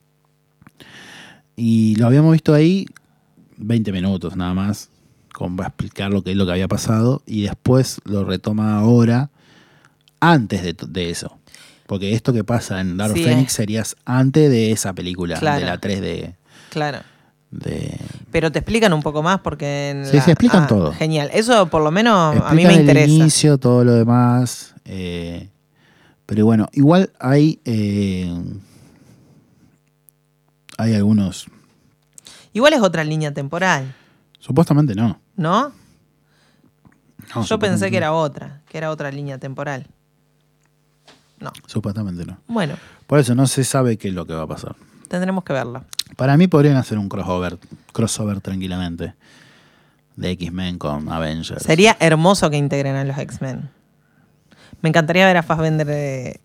Speaker 2: Y lo habíamos visto ahí veinte minutos nada más, con va a explicar lo que es lo que había pasado, y después lo retoma ahora antes de, de eso. Porque esto que pasa en Dark sí, Phoenix eh. serías antes de esa película, claro. de la tres D.
Speaker 1: Claro.
Speaker 2: De...
Speaker 1: Pero te explican un poco más porque... En
Speaker 2: sí,
Speaker 1: la...
Speaker 2: se explican
Speaker 1: ah,
Speaker 2: todo.
Speaker 1: Genial. Eso por lo menos
Speaker 2: explican
Speaker 1: a mí me interesa.
Speaker 2: El inicio, todo lo demás. Eh, pero bueno, igual hay... Eh, hay algunos...
Speaker 1: Igual es otra línea temporal.
Speaker 2: Supuestamente no.
Speaker 1: ¿No?
Speaker 2: no
Speaker 1: Yo pensé que era otra, que era otra línea temporal. No.
Speaker 2: Supuestamente no.
Speaker 1: Bueno.
Speaker 2: Por eso no se sabe qué es lo que va a pasar.
Speaker 1: Tendremos que verlo.
Speaker 2: Para mí podrían hacer un crossover, crossover tranquilamente. De X-Men con Avengers.
Speaker 1: Sería hermoso que integren a los X-Men. Me encantaría ver a Fassbender de...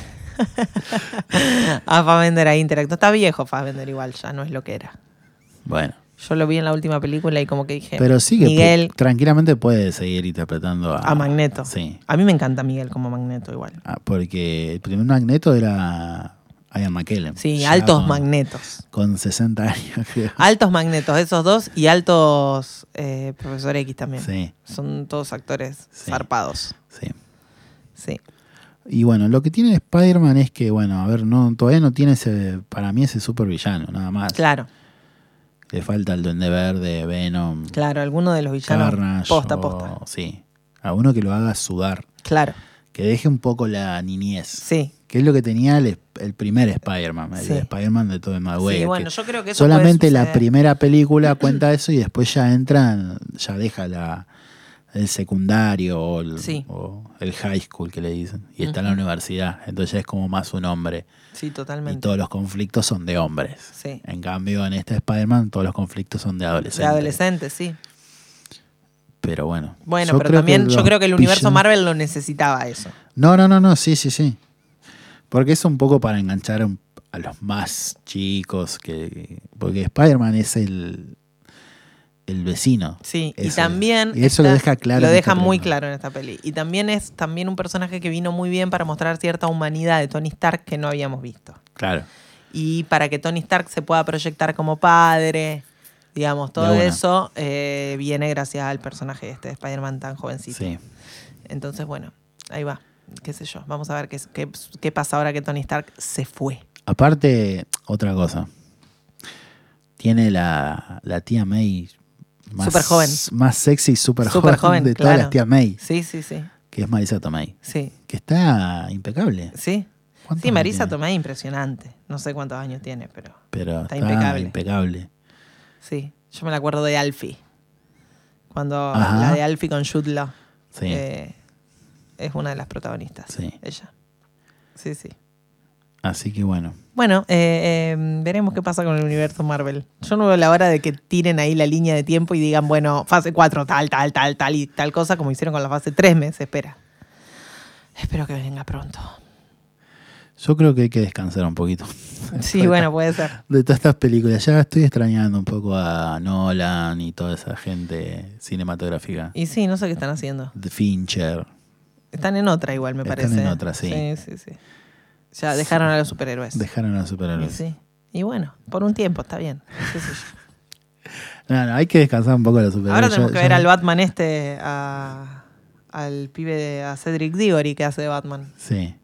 Speaker 1: a Fassbender ahí interactuando. Está viejo Fassbender igual, ya no es lo que era.
Speaker 2: Bueno.
Speaker 1: Yo lo vi en la última película y como que dije...
Speaker 2: Pero sí que
Speaker 1: Miguel,
Speaker 2: pu- tranquilamente puede seguir interpretando a...
Speaker 1: A Magneto.
Speaker 2: Sí.
Speaker 1: A mí me encanta Miguel como Magneto igual.
Speaker 2: Ah, porque el primer Magneto era Ian McKellen.
Speaker 1: Sí, ya altos con, magnetos.
Speaker 2: Con sesenta años, creo.
Speaker 1: Altos magnetos, esos dos, y altos eh, Profesor X también.
Speaker 2: Sí.
Speaker 1: Son todos actores
Speaker 2: sí.
Speaker 1: zarpados.
Speaker 2: Sí.
Speaker 1: Sí.
Speaker 2: Y bueno, lo que tiene Spider-Man es que, bueno, a ver, no todavía no tiene ese, para mí ese super villano, nada más.
Speaker 1: Claro.
Speaker 2: Le falta el Duende Verde, Venom.
Speaker 1: Claro, alguno de los villanos.
Speaker 2: Carnage,
Speaker 1: posta,
Speaker 2: o,
Speaker 1: posta.
Speaker 2: Sí. Alguno que lo haga sudar.
Speaker 1: Claro.
Speaker 2: Que deje un poco la niñez.
Speaker 1: Sí.
Speaker 2: Que es lo que tenía el, el primer Spider-Man, el
Speaker 1: sí.
Speaker 2: Spider-Man de Tobey Maguire.
Speaker 1: Sí, bueno, yo creo que eso
Speaker 2: solamente
Speaker 1: puede
Speaker 2: la primera película cuenta eso y después ya entra, ya deja la, el secundario o el,
Speaker 1: sí.
Speaker 2: o el high school que le dicen. Y está uh-huh. en la universidad. Entonces ya es como más un hombre.
Speaker 1: Sí, totalmente.
Speaker 2: Y todos los conflictos son de hombres.
Speaker 1: Sí.
Speaker 2: En cambio, en este Spider-Man todos los conflictos son de adolescentes.
Speaker 1: De adolescentes, sí.
Speaker 2: Pero bueno.
Speaker 1: Bueno, pero también yo creo que el universo pillan... Marvel lo necesitaba eso.
Speaker 2: No, no, no, no, sí, sí, sí. Porque es un poco para enganchar a los más chicos. que Porque Spider-Man es el, el vecino.
Speaker 1: Sí,
Speaker 2: eso,
Speaker 1: y también...
Speaker 2: Y eso
Speaker 1: está,
Speaker 2: lo deja claro.
Speaker 1: Lo deja muy claro en esta peli. Y también es también un personaje que vino muy bien para mostrar cierta humanidad de Tony Stark que no habíamos visto.
Speaker 2: Claro.
Speaker 1: y para que Tony Stark se pueda proyectar como padre, digamos, todo eso eh, viene gracias al personaje este de Spider-Man tan jovencito.
Speaker 2: Sí.
Speaker 1: Entonces, bueno, ahí va, qué sé yo. Vamos a ver qué, qué, qué pasa ahora que Tony Stark se fue.
Speaker 2: Aparte, otra cosa. Tiene la, la tía May más,
Speaker 1: super joven.
Speaker 2: Más sexy y super,
Speaker 1: super
Speaker 2: joven,
Speaker 1: joven
Speaker 2: de
Speaker 1: claro.
Speaker 2: todas las tías May.
Speaker 1: Sí, sí, sí.
Speaker 2: Que es Marisa Tomei.
Speaker 1: Sí.
Speaker 2: Que está impecable.
Speaker 1: Sí. Sí, Marisa Tomei impresionante. No sé cuántos años tiene, pero,
Speaker 2: pero
Speaker 1: está,
Speaker 2: está
Speaker 1: impecable.
Speaker 2: impecable.
Speaker 1: Sí. Yo me la acuerdo de Alfie. Cuando
Speaker 2: Ajá.
Speaker 1: la de Alfie con Jude Law.
Speaker 2: Sí.
Speaker 1: Eh, es una de las protagonistas.
Speaker 2: Sí.
Speaker 1: Ella. Sí, sí.
Speaker 2: Así que bueno.
Speaker 1: Bueno, eh, eh, veremos qué pasa con el universo Marvel. Yo no veo la hora de que tiren ahí la línea de tiempo y digan, bueno, fase cuatro, tal, tal, tal, tal y tal cosa, como hicieron con la fase tres, me desespera. Espero que venga pronto.
Speaker 2: Yo creo que hay que descansar un poquito.
Speaker 1: Sí, bueno, puede ser.
Speaker 2: De todas estas películas. Ya estoy extrañando un poco a Nolan y toda esa gente cinematográfica.
Speaker 1: Y sí, no sé qué están haciendo.
Speaker 2: The Fincher.
Speaker 1: Están en otra igual, me
Speaker 2: Están
Speaker 1: parece.
Speaker 2: en otra, sí.
Speaker 1: Sí, sí, sí. Ya dejaron a los superhéroes.
Speaker 2: Dejaron a los superhéroes.
Speaker 1: Y sí. Y bueno, por un tiempo, está bien. Sí, sí.
Speaker 2: No, no, hay que descansar un poco a los superhéroes.
Speaker 1: Ahora tenemos
Speaker 2: ya,
Speaker 1: que
Speaker 2: ya...
Speaker 1: ver al Batman este, a, al pibe, de, a Cedric Diggory que hace de Batman.
Speaker 2: Sí.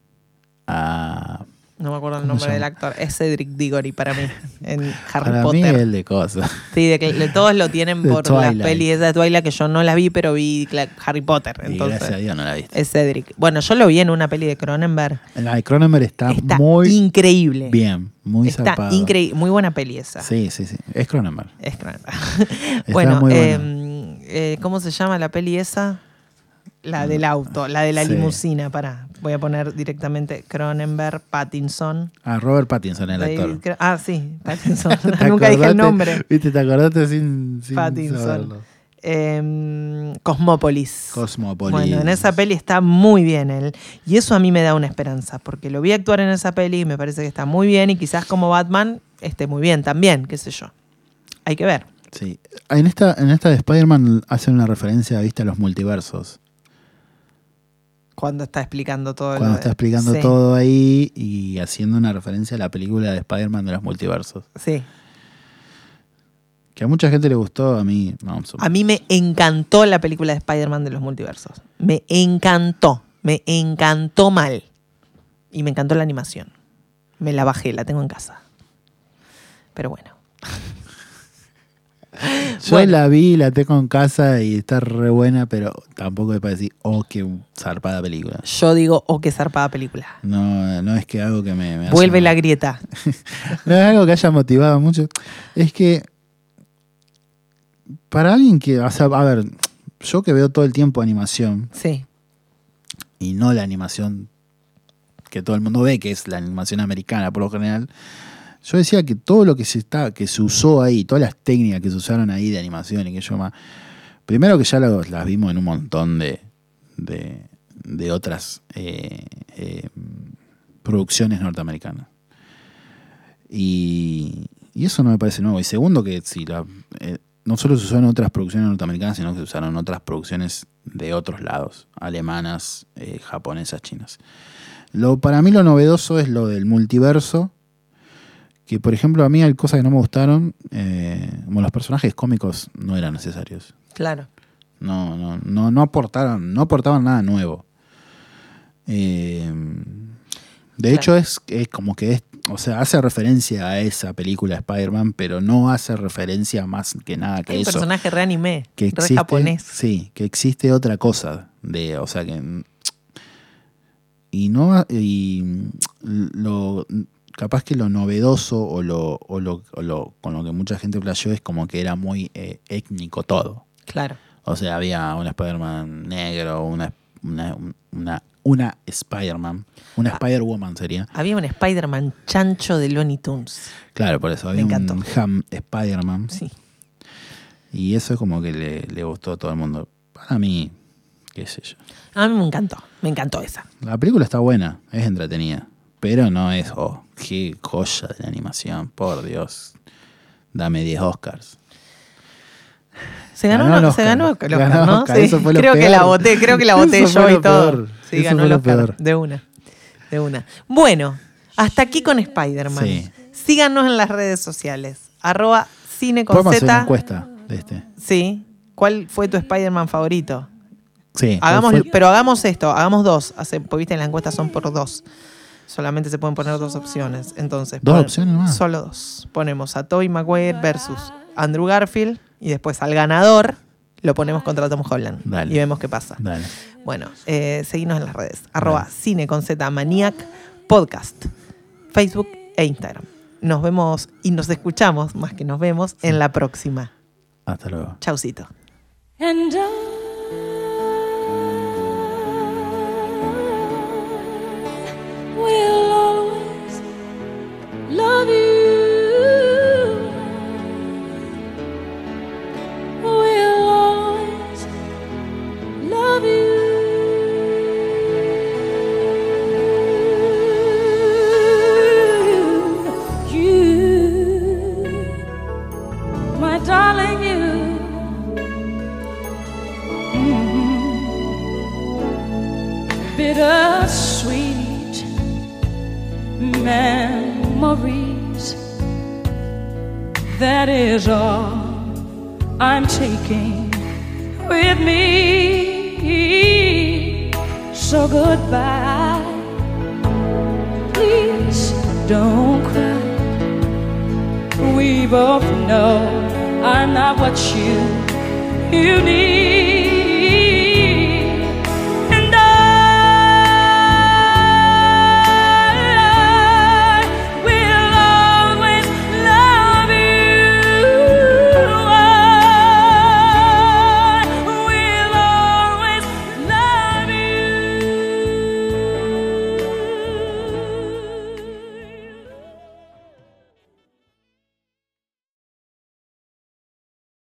Speaker 2: Ah,
Speaker 1: no me acuerdo el
Speaker 2: ¿cómo
Speaker 1: nombre
Speaker 2: se
Speaker 1: del
Speaker 2: llama?
Speaker 1: actor. Es Cedric Diggory para mí, en Harry
Speaker 2: para
Speaker 1: Potter.
Speaker 2: mí es el de cosas.
Speaker 1: Sí, de que de todos lo tienen
Speaker 2: De
Speaker 1: por
Speaker 2: Twilight.
Speaker 1: las pelis de Twilight, que yo no las vi, pero vi Harry Potter.
Speaker 2: Y
Speaker 1: Entonces,
Speaker 2: gracias a Dios no la viste.
Speaker 1: es Cedric. Bueno, yo lo vi en una peli de Cronenberg.
Speaker 2: La de Cronenberg está,
Speaker 1: Está
Speaker 2: muy
Speaker 1: increíble.
Speaker 2: bien, muy
Speaker 1: Está
Speaker 2: zarpado.
Speaker 1: increíble. Muy buena peli esa.
Speaker 2: Sí, sí, sí. Es Cronenberg.
Speaker 1: Es Cronenberg.
Speaker 2: Está
Speaker 1: bueno,
Speaker 2: muy
Speaker 1: eh,
Speaker 2: buena.
Speaker 1: eh, ¿cómo se llama la peli esa? La del auto, la de la
Speaker 2: Sí.
Speaker 1: limusina. Pará, voy a poner directamente Cronenberg, Pattinson.
Speaker 2: Ah, Robert Pattinson, el
Speaker 1: David
Speaker 2: actor.
Speaker 1: Cro- ah, sí, Pattinson.
Speaker 2: ¿Te
Speaker 1: Nunca dije el
Speaker 2: acordaste?
Speaker 1: nombre.
Speaker 2: Viste, te acordaste sin, sin
Speaker 1: Pattinson.
Speaker 2: saberlo.
Speaker 1: Eh, Cosmópolis.
Speaker 2: Cosmopolis.
Speaker 1: Bueno, en esa peli está muy bien él. Y eso a mí me da una esperanza, porque lo vi actuar en esa peli y me parece que está muy bien. Y quizás como Batman esté muy bien también, qué sé yo. Hay que ver.
Speaker 2: Sí. En esta, en esta de Spider-Man hacen una referencia, viste, a los multiversos.
Speaker 1: Cuando está explicando todo.
Speaker 2: Cuando
Speaker 1: lo
Speaker 2: está
Speaker 1: de-
Speaker 2: explicando
Speaker 1: sí,
Speaker 2: todo ahí y haciendo una referencia a la película de Spider-Man de los multiversos.
Speaker 1: Sí.
Speaker 2: Que a mucha gente le gustó, a mí no.
Speaker 1: A mí me encantó la película de Spider-Man de los multiversos. Me encantó. Me encantó mal. Y me encantó la animación. Me la bajé, la tengo en casa. Pero bueno.
Speaker 2: Yo
Speaker 1: Bueno.
Speaker 2: la vi, la tengo en casa y está re buena, pero tampoco me parece, oh, qué zarpada película.
Speaker 1: Yo digo, oh, qué zarpada película.
Speaker 2: No, no es que algo que me, me haya-
Speaker 1: Vuelve la grieta.
Speaker 2: No es algo que haya motivado mucho. Es que para alguien que, o sea, a ver, yo que veo todo el tiempo animación
Speaker 1: Sí.
Speaker 2: y no la animación que todo el mundo ve, que es la animación americana por lo general, yo decía que todo lo que se está, que se usó ahí, todas las técnicas que se usaron ahí de animación y que yo más, primero que ya lo- las vimos en un montón de, de, de otras eh, eh, producciones norteamericanas. Y, y eso no me parece nuevo. Y segundo que si la, eh, no solo se usó en otras producciones norteamericanas, sino que se usaron en otras producciones de otros lados, alemanas, eh, japonesas, chinas. Lo, para mí lo novedoso es lo del multiverso, que por ejemplo a mí hay cosas que no me gustaron, eh, como los personajes cómicos no eran necesarios.
Speaker 1: Claro.
Speaker 2: No, no, no, no aportaron, no aportaban nada nuevo. Eh, de
Speaker 1: Claro.
Speaker 2: hecho es, es como que es, o sea, hace referencia a esa película Spider-Man, pero no hace referencia más que nada que
Speaker 1: Hay un
Speaker 2: eso.
Speaker 1: personaje re anime,
Speaker 2: Que
Speaker 1: re
Speaker 2: existe,
Speaker 1: japonés.
Speaker 2: sí, que existe otra cosa de, o sea que y no y lo capaz que lo novedoso o lo, o lo, o lo con lo que mucha gente flasheó es como que era muy eh, étnico todo.
Speaker 1: Claro.
Speaker 2: O sea, había un Spider-Man negro, una una una, una Spider-Man, una
Speaker 1: Ah.
Speaker 2: Spider-Woman sería.
Speaker 1: Había un Spider-Man chancho de Looney Tunes.
Speaker 2: Claro, por eso había
Speaker 1: Me encantó.
Speaker 2: un Ham Spider-Man.
Speaker 1: Sí.
Speaker 2: Y eso es como que le, le gustó a todo el mundo. Para mí, qué sé yo.
Speaker 1: A mí me encantó. Me encantó esa.
Speaker 2: La película está buena, es entretenida. Pero no es, oh, qué joya de la animación, por Dios. Dame diez Oscars.
Speaker 1: Se ganó,
Speaker 2: Ganó el
Speaker 1: no,
Speaker 2: Oscar.
Speaker 1: se ganó el Oscar,
Speaker 2: Ganó
Speaker 1: ¿no?
Speaker 2: Oscar,
Speaker 1: Sí.
Speaker 2: eso fue lo
Speaker 1: creo que
Speaker 2: peor.
Speaker 1: la voté, creo que la voté
Speaker 2: Eso
Speaker 1: yo
Speaker 2: fue
Speaker 1: y
Speaker 2: lo
Speaker 1: todo.
Speaker 2: peor.
Speaker 1: Sí,
Speaker 2: Eso
Speaker 1: ganó
Speaker 2: fue
Speaker 1: el
Speaker 2: lo
Speaker 1: Oscar.
Speaker 2: peor.
Speaker 1: De una. De una. Bueno, Hasta aquí con Spider-Man.
Speaker 2: Sí.
Speaker 1: Síganos en las redes sociales. Arroba cine con
Speaker 2: Podemos hacer una
Speaker 1: Z.
Speaker 2: encuesta de este.
Speaker 1: Sí. ¿Cuál fue tu Spider-Man favorito?
Speaker 2: Sí.
Speaker 1: Hagamos,
Speaker 2: fue-
Speaker 1: pero hagamos esto, hagamos dos. Hace, porque viste, en la encuesta son por dos. Solamente se pueden poner dos opciones. Entonces,
Speaker 2: ¿Dos
Speaker 1: pon-
Speaker 2: opciones más?
Speaker 1: Solo dos. Ponemos a Tobey Maguire versus Andrew Garfield y después al ganador lo ponemos contra Tom Holland.
Speaker 2: Dale.
Speaker 1: Y vemos qué pasa.
Speaker 2: Dale.
Speaker 1: Bueno, eh, seguinos en las redes. Arroba cine con Z Maniac Podcast. Facebook e Instagram. Nos vemos y nos escuchamos, más que nos vemos, en la próxima.
Speaker 2: Hasta luego.
Speaker 1: Chaucito.
Speaker 3: And I will always love you. Will always love you. You, my darling, you. Bittersweet memories. That is all I'm taking with me. So goodbye. Please don't cry. We both know I'm not what you you need.